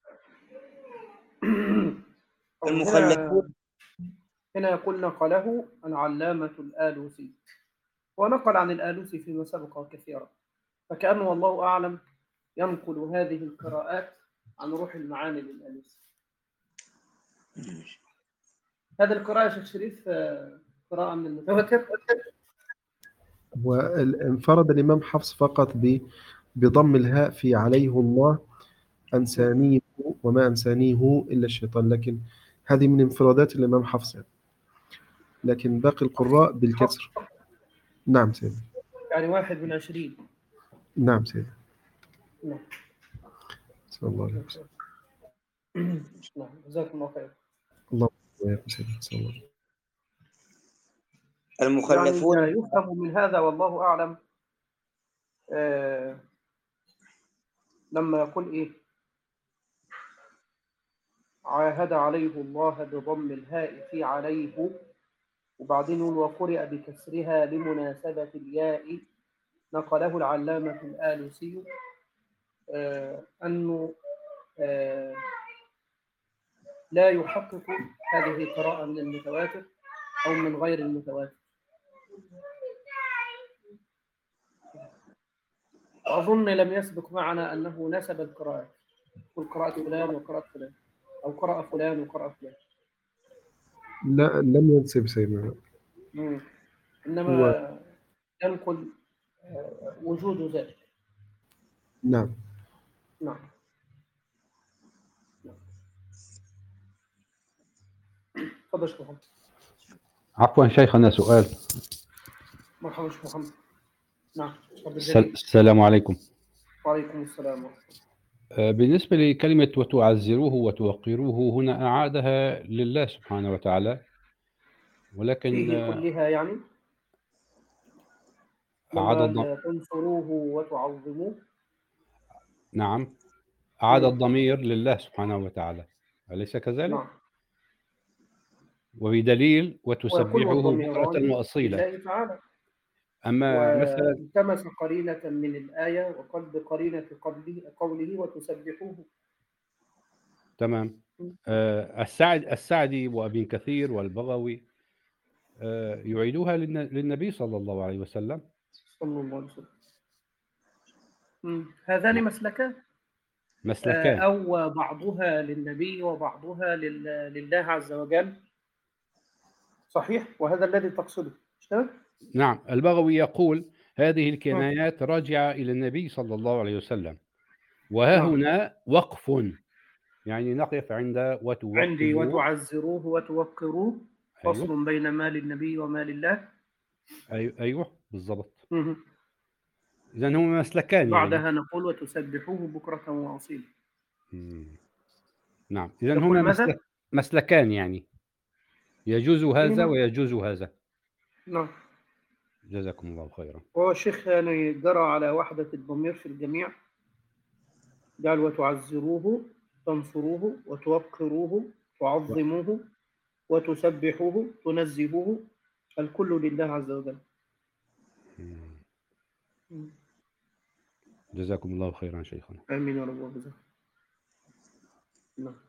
المخلفون هنا يقول نقله العلامة الآلوسي، ونقل عن الآلوسي فيما سبق كثيرا، فكأنه والله أعلم ينقل هذه القراءات عن روح المعاني للآلوسي. هذه القراءة يا شيخ شريف قراءة من المتواتر. وانفرد الإمام حفص فقط بضم الهاء في عليه الله أنسانيه وما أنسانيه إلا الشيطان، لكن هذه من انفرادات الإمام حفص، لكن باقي القراء بالكسر. نعم سيدي. يعني واحد من عشرين. نعم سيدي. نعم. صلى الله عليه وسلم. نعم جزاكم الله خير. الله وياكم سيدي. صلى الله. المخلفون يعني يفهم من هذا والله أعلم آه لما يقول إيه عاهد عليه الله بضم الهاء في عليه، وبعدين يقول وقرئ بكسرها لمناسبة الياء، نقله العلامة الآلوسي آه أنه آه لا يحقق هذه قراءة من المتواتر أو من غير المتواتر. وأظن لم يسبق معنا أنه نسب القراءات، كل قراءة فلان وقراءة فلان، أو قراءة فلان وقراءة فلان. لا لم ينسب سيدنا، إنما هو ينقل وجود ذلك. نعم نعم. تفضل شيخ محمد. عفوا شيخنا سؤال. مرحبا شيخ محمد. نعم. السلام عليكم. وعليكم السلام. بالنسبة لكلمة وتعزروه وتوقروه، هنا أعادها لله سبحانه وتعالى، ولكن فيه كلها يعني أعاد الضمير تنصروه وتعظموه. نعم أعاد الضمير لله سبحانه وتعالى، أليس كذلك؟ نعم. وبدليل وتسبحوه بكرة وأصيلا. أما مثلا التمس قرينة من الآية وقد بقرينة قوله وتسبحوه. تمام. آه السعد السعدي وابن كثير والبغوي آه يعيدوها للنبي صلى الله عليه وسلم. صلى الله عليه وسلم. هذان مسلكان. مسلكان. أو بعضها للنبي وبعضها لله عز وجل. صحيح، وهذا الذي تقصده. نعم. البغوي يقول هذه الكنايات راجعة إلى النبي صلى الله عليه وسلم. وها نعم. هنا وقف، يعني نقف عند عندي وتوقروه. وتعزروه وتوقروه، أيوه فصل بين مال النبي ومال الله. أيوه, أيوه بالضبط. مه. إذن هما مسلكان يعني. بعدها نقول وتسبحوه بكرة وأصيلا. مم. نعم، إذن يقول هما ماذا؟ مسلك مسلكان يعني، يجوز هذا نعم. ويجوز هذا. نعم. جزاكم الله خيرا. هو الشيخ يعني جرى على وحدة الضمير في الجميع، قال وتعزروه تنصروه وتوقروه تعظموه وتسبحوه تنزهوه، الكل لله عز وجل. مم. جزاكم الله خيرا شيخنا. آمين يا رب وجزاكم. نعم.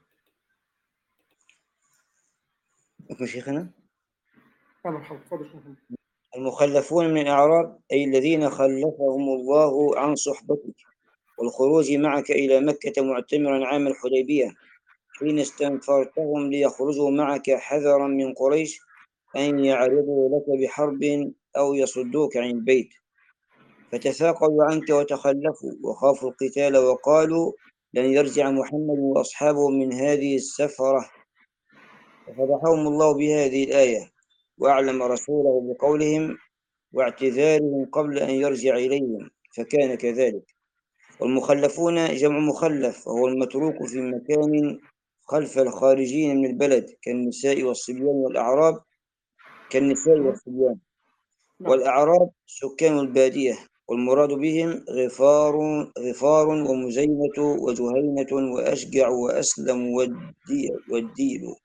أكمل شيخنا. تفضل. المخلفون من الأعراب أي الذين خلفهم الله عن صحبتك والخروج معك إلى مكة معتمرا عام الحديبية، حين استنفرتهم ليخرجوا معك حذرا من قريش أن يعرضوا لك بحرب أو يصدوك عن البيت، فتثاقلوا عنك وتخلفوا وخافوا القتال وقالوا لن يرجع محمد وأصحابه من هذه السفرة، ففضحهم الله بهذه الآية وأعلم رسوله بقولهم واعتذارهم قبل أن يرجع إليهم، فكان كذلك. والمخلفون جمع مخلف، وهو المتروك في مكان خلف الخارجين من البلد كالنساء والصبيان والأعراب كالنساء والصبيان والأعراب سكان البادية، والمراد بهم غفار غفار ومزينة وجهينة وأشجع وأسلم والديل.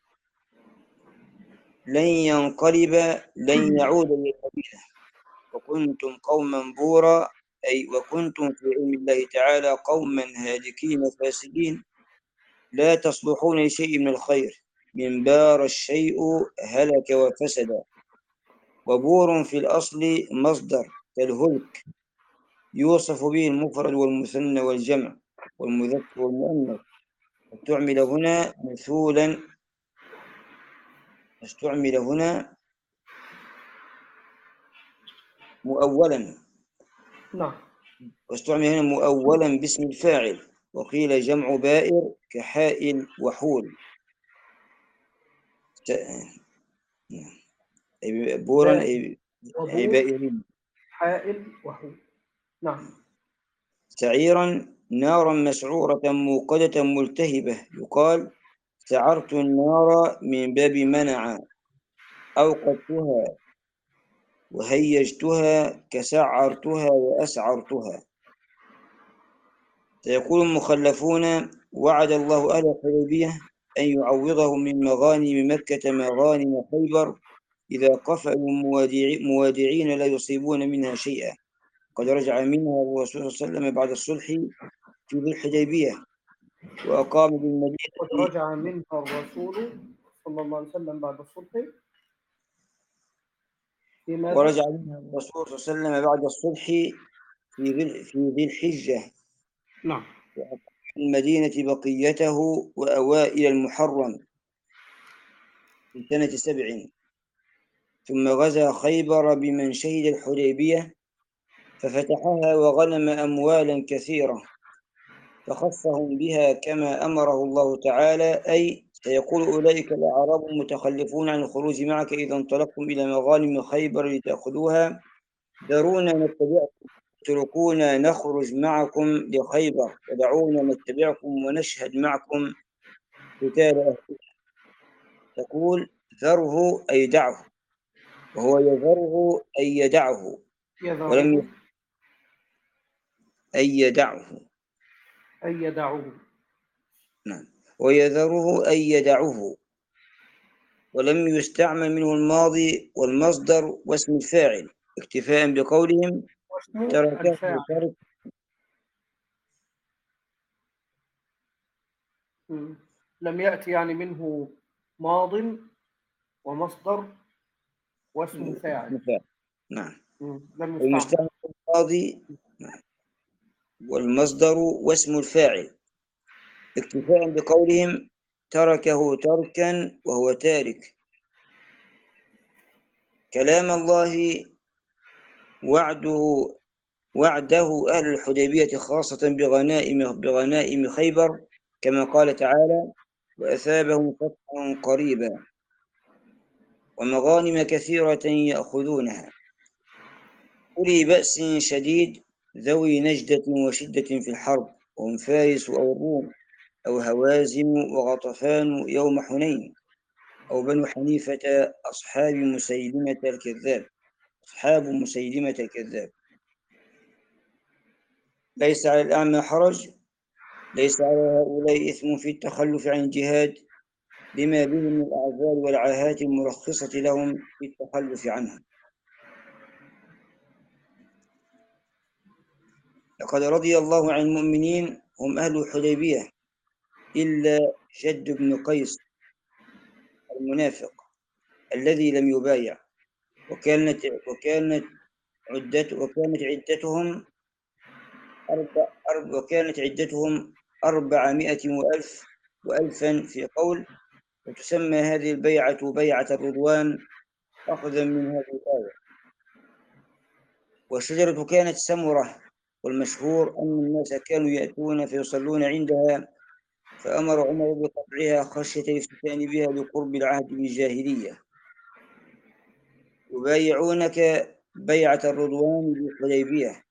لن ينقلب لن يعود للمدينة وكنتم قوما بورا، أي وكنتم في علم الله تعالى قوما هالكين فاسدين لا تصلحون لشيء من الخير، من بار الشيء هلك وفسد. وبور في الأصل مصدر كالهلك، يوصف به المفرد والمثنى والجمع والمذكر والمؤنث، استعمل هنا مثولا استعمل هنا مؤولا نعم. واستعمل هنا مؤولا باسم الفاعل، وقيل جمع بائر كحائل وحول. بورا أي بائرين. حائل وحول. نعم. سعيرا نارا مسعورة موقدة ملتهبة، يقال سعرت النار من باب منع، أوقدتها وهيجتها كسعرتها وأسعرتها. سيقول المخلفون وعد الله أهل الحديبية أن يعوضهم من مغانم مكة مغانم خيبر إذا قفلوا موادعين لا يصيبون منها شيئا، قد رجع منها الرسول صلى الله عليه وسلم بعد الصلح في ذي الحديبية وأقام بالمدينة. قد رجع منها الرسول صلى الله عليه وسلم بعد الصلح. ورجع منها الرسول صلى الله عليه وسلم بعد الصلح في ذي في ذي الحجة. نعم. المدينة بقيته وأوائل المحرم في سنة سبع، ثم غزا خيبر بمن شهد الحديبية ففتحها وغنم أموالا كثيرة فخصهم بها كما أمره الله تعالى، أي سيقول أولئك الأعراب المتخلفون عن الخروج معك إذا انطلقتم إلى مغانم خيبر لتأخذوها ذرونا نتبعكم اتركونا نخرج معكم لخيبر ودعونا نتبعكم ونشهد معكم قتال أهلها. تقول ذره أي دعه، وهو يذره أي يدعه، ولم أي يدعه أي يدعه. نعم، ويذره أي يدعه، ولم يستعمل منه الماضي والمصدر واسم الفاعل اكتفاء بقولهم تركه ترك. لم يأتي يعني منه ماض ومصدر واسم فاعل. نعم. لم يستعمل الماضي والمصدر واسم الفاعل اكتفاء بقولهم تركه تركا وهو تارك. كلام الله وعده وعده أهل الحديبية خاصة بغنائم بغنائم خيبر، كما قال تعالى: وأثابهم فتحا قريبا ومغانم كثيرة يأخذونها، أولي بأس شديد ذوي نجدة وشدة في الحرب، وهم فارس أو الروم أو هوازن وغطفان يوم حنين، أو بنو حنيفة أصحاب مسيلمة الكذاب أصحاب مسيلمة الكذاب. ليس على الأعمى حرج، ليس على هؤلاء إثم في التخلف عن الجهاد لما به من الأعذار والعاهات المرخصة لهم في التخلف عنه. لقد رضي الله عن المؤمنين هم أهل الحديبية إلا جد بن قيس المنافق الذي لم يبايع، وكانت وكانت عدة وكانت عدتهم أربع أرب وكانت عدتهم أربعمائة وألف وألفا في قول، وتسمى هذه البيعة بيعة الرضوان أخذا من هذه الآية. والشجرة كانت سمرة، والمشهور أن الناس كانوا يأتون فيصلون عندها، فأمر عمر بقطعها خشية الافتتان بها لقرب العهد بالجاهلية. يبايعونك بيعة الرضوان بالحديبية،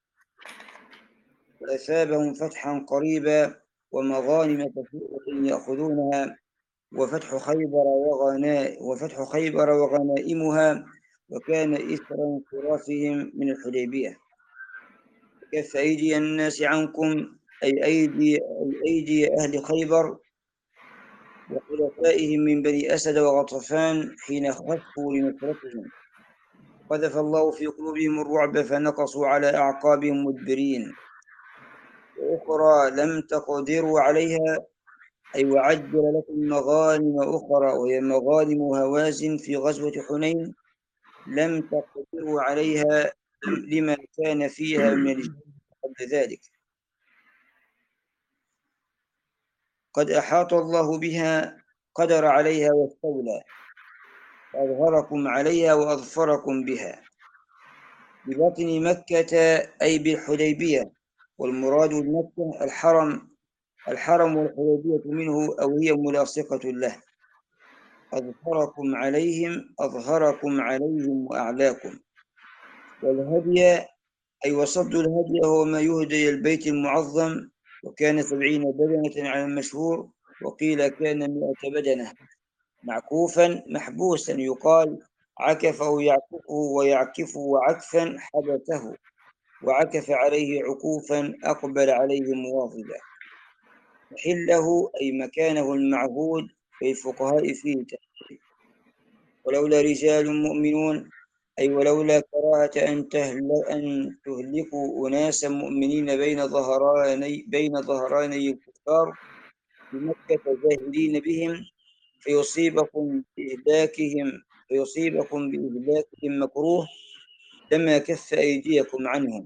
وأثابهم فتحا قريبا ومغانم كثيرة يأخذونها، وفتح خيبر وغنا وفتح خيبر وغنائمها، وكان إثر انصرافهم من الحديبية. كف أيدي الناس عنكم، أي أيدي أي أيدي أهل خيبر وخلفائهم من بني أسد وغطفان حين خفوا لنصرتهم، قذف الله في قلوبهم الرعب فنقصوا على أعقابهم مدبرين. وأخرى لم تقدروا عليها، أي وعجل لكم مغانم أخرى وهي مغانم هوازن في غزوة حنين لم تقدروا عليها لما كان فيها من الجهاد قبل ذلك، قد أحاط الله بها، قدر عليها واستولى، وأظهركم عليها وأظفركم بها. ببطن مكة أي بالحديبية، والمراد بمكة الحرم الحرم والحديبية منه أو هي ملاصقة له. أظهركم عليهم أظهركم عليهم وأعلاكم. والهدي أي وصد الهدي هو ما يهدي البيت المعظم، وكان سبعين بدنة على المشهور، وقيل كان مئة بدنة، معكوفا محبوسا، يقال عكفه يعكفه ويعكفه وعكفا حبسه، وعكف عليه عكوفا أقبل عليه مواظبا. محله أي مكانه المعهود للفقهاء فيه تحديد. ولولا رجال مؤمنون أي ولولا كراهة أن, تهل أن تهلكوا أناسا مؤمنين بين ظهراني بين ظهراني الكفار بمكة جاهلين بهم، فيصيبكم بإهلاكهم فيصيبكم بإهلاكهم مكروه لما كف أيديكم عنهم.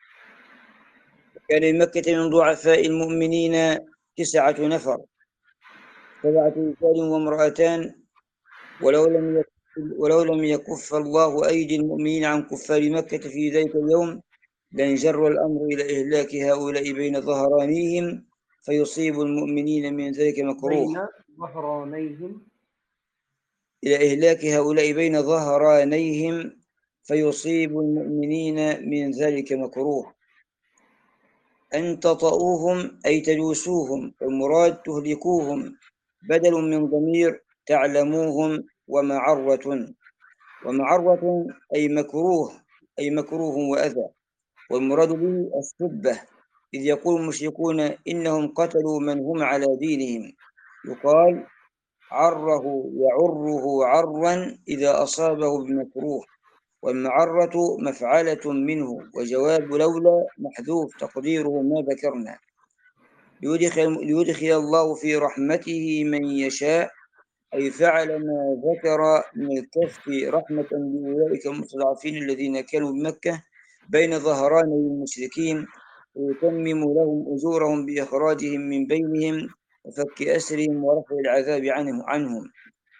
وكان لمكة من ضعفاء المؤمنين تسعة نفر، سبعة رجال وامرأتان، ولو لم ولو لم يكف الله أيدي المؤمنين عن كفار مكة في ذلك اليوم لانجر الأمر إلى إهلاك هؤلاء بين ظهرانيهم فيصيب المؤمنين من ذلك مكروه بين ظهرانيهم إلى إهلاك هؤلاء بين ظهرانيهم فيصيب المؤمنين من ذلك مكروه. أن تطؤوهم أي تدوسوهم، والمراد تهلكوهم، بدل من ضمير تعلموهم ومعرة. ومعرة أي مكروه أي مكروه وأذى، والمراد به السبة، إذ يقول المشركون إنهم قتلوا من هم على دينهم، يقال عره يعره عرا إذا أصابه بمكروه. والمعرة مفعلة منه، وجواب لولا محذوف تقديره ما ذكرنا. ليدخل, ليدخل الله في رحمته من يشاء، أي فعل ما ذكر من الكف رحمة لأولئك المستضعفين الذين كانوا بمكة بين ظهراني المشركين، ويتمم لهم أجورهم بإخراجهم من بينهم وفك أسرهم ورفع العذاب عنهم, عنهم.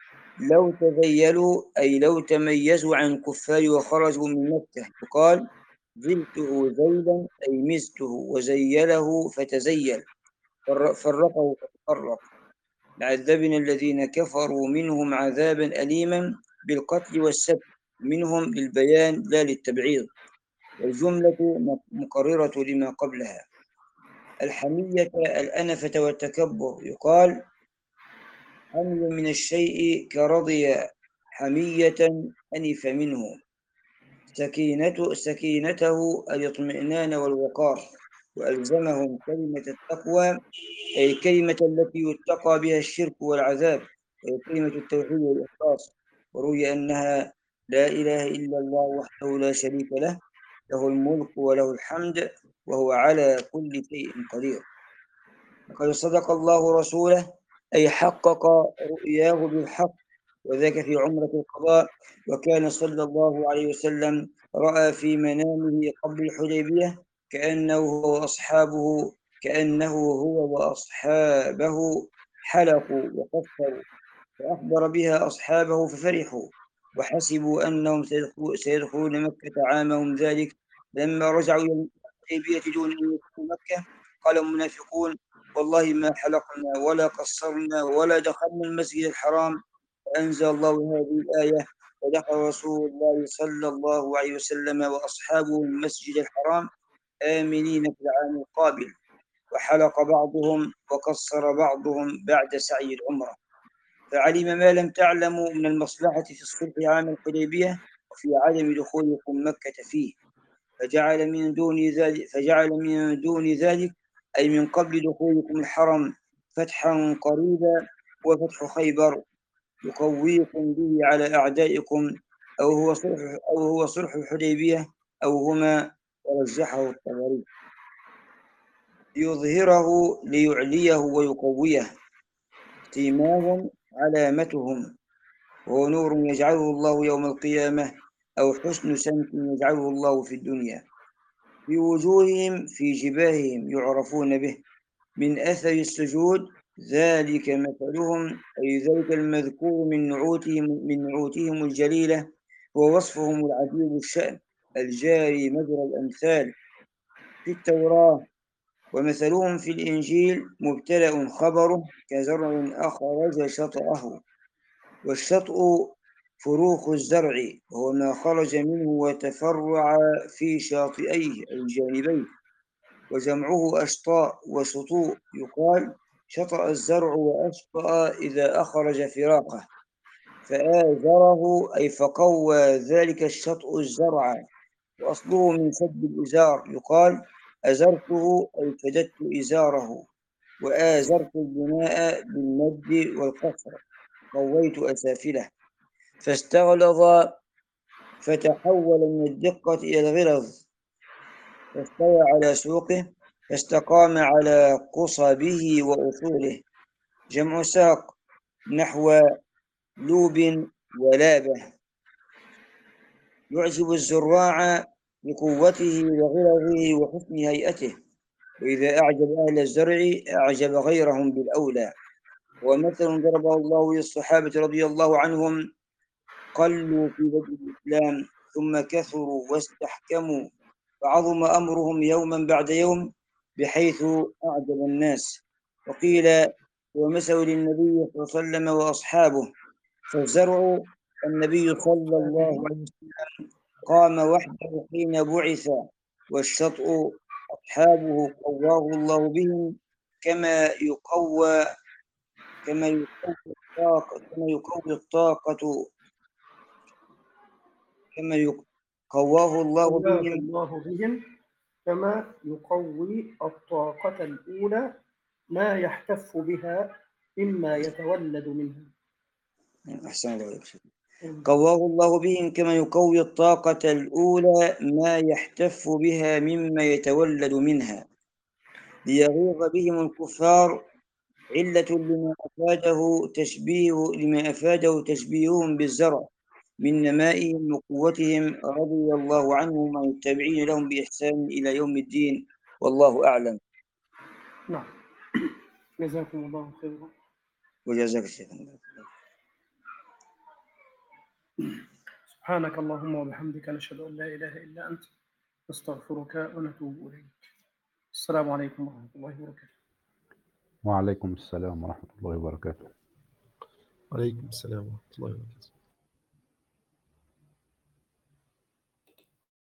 لو تذيلوا أي لو تميزوا عن الكفار وخرجوا من مكة، يقال زلته ذيلا أي مزته وزيله فتزيل فرقه فتفرق. لعذبنا الذين كفروا منهم عذابا أليما بالقتل والسب، منهم للبيان لا للتبعيض، والجملة مقررة لما قبلها. الحمية الأنفة والتكبر، يقال حمي من الشيء كرضي حمية أنف منه. سكينته, سكينته الاطمئنان والوقار، وألزمهم كلمة التقوى أي كلمة التي يتقى بها الشرك والعذاب، أي كلمة التوحيد والإخلاص. وروي أنها لا إله إلا الله وحده لا شريك له، له الملك وله الحمد وهو على كل شيء قدير. لقد صدق الله رسوله أي حقق رؤياه بالحق، وذاك في عمرة القضاء. وكان صلى الله عليه وسلم رأى في منامه قبل الحديبية كأنه هو وأصحابه كأنه هو وأصحابه حلقوا وقفروا، فأخبر بها أصحابه ففرحوا وحسبوا أنهم سيدخلون مكة عامهم ذلك. لما رجعوا إلى الحديبية دون أن يدخلوا مكة قال المنافقون: والله ما حلقنا ولا قصرنا ولا دخلنا المسجد الحرام. فأنزل الله هذه الآية: ودخل رسول الله صلى الله عليه وسلم وأصحابه المسجد الحرام آمنين في العام القابل. وحلق بعضهم وقصر بعضهم بعد سعي العمرة، فعلم ما لم تعلموا من المصلحة في الصلح عام الحديبية وفي عدم دخولكم مكة فيه، فجعل من دون ذلك فجعل من دون ذلك أي من قبل دخولكم الحرم فتحا قريبا، وفتح خيبر يقويكم به على أعدائكم، أو هو صلح أو هو صلح الحديبية أو هما، ورجحه الطبري. ليظهره ليعليه ويقويه، سيماهم علامتهم، وهو نور يجعله الله يوم القيامة أو حسن سمت يجعله الله في الدنيا، في وجوههم في جباههم يعرفون به من أثر السجود، ذلك مثلهم أي ذلك المذكور من نعوتهم من نعوتهم الجليلة، ووصفهم العجيب الشأن الجاري مجرى الأمثال في التوراة. ومثلهم في الإنجيل مبتدأ خبره كزرع أخرج شطأه، والشطء فروخ الزرع وهو ما خرج منه وتفرع في شاطئيه أي جانبيه، وجمعه أشطاء وسطوء، يقال شطأ الزرع وأشطأ إذا أخرج فراقه، فآزره أي فقوى ذلك الشطء الزرع، وأصله من سد الإزار، يقال أزرته أي كددت إزاره، وآزرت البناء بالمد والقصر، قويت أسافله، فاستغلظ فتحول من الدقة إلى الغلظ، فاستوى على سوقه، فاستقام على قصبه وأصوله. جمع ساق نحو لوب ولابه، يعجب الزراع بقوته وغلظه وحسن هيئته، وإذا أعجب أهل الزرع أعجب غيرهم بالأولى. ومثل ضربه الله للصحابة رضي الله عنهم: قلوا في بدء الإسلام ثم كثروا واستحكموا، فعظم أمرهم يوما بعد يوم بحيث أعجب الناس. وقيل هو مثل للنبي صلى الله عليه وسلم وأصحابه، فالزرع النبي صلى الله عليه وسلم قام وحده حين بعث، والشطء أصحابه قواه الله بهم كما يقوى كما يقوي الطاقة كما يقوي الطاقة كما قواه الله بهم الله بهم كما يقوي الطاقة الأولى ما يحتف بها مما يتولد منها. أحسن الله. قواه الله بهم كما يقوي الطاقة الأولى ما يحتف بها مما يتولد منها، ليغيظ بهم الكفار، علة لما أفاده تشبيه لما أفاده تشبيههم بالزرع من نمائهم وقوتهم، رضي الله عنهم وعن التابعين لهم بإحسان إلى يوم الدين، والله أعلم. نعم، جزاكم الله خيرا. وجزاك الشيخ. سبحانك اللهم وبحمدك نشهد أن لا إله إلا أنت نستغفرك ونتوب إليك. السلام عليكم ورحمة الله وبركاته. وعليكم السلام ورحمة الله وبركاته. وعليكم السلام ورحمة الله وبركاته.